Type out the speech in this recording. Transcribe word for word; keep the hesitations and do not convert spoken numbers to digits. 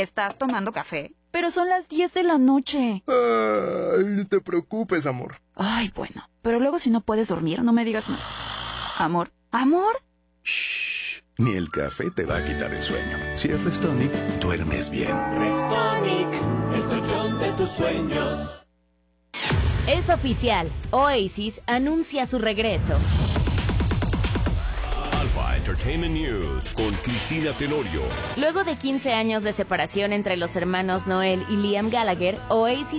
¿Estás tomando café? Pero son las diez de la noche. Ay, no te preocupes, amor. Ay, bueno. Pero luego si no puedes dormir, no me digas nada. Amor. ¿Amor? Shh. Ni el café te va a quitar el sueño. Si es Restonic, duermes bien. Restonic, el colchón de tus sueños. Es oficial. Oasis anuncia su regreso. Alpha Entertainment News con Cristina Tenorio. Luego de quince años de separación entre los hermanos Noel y Liam Gallagher, Oasis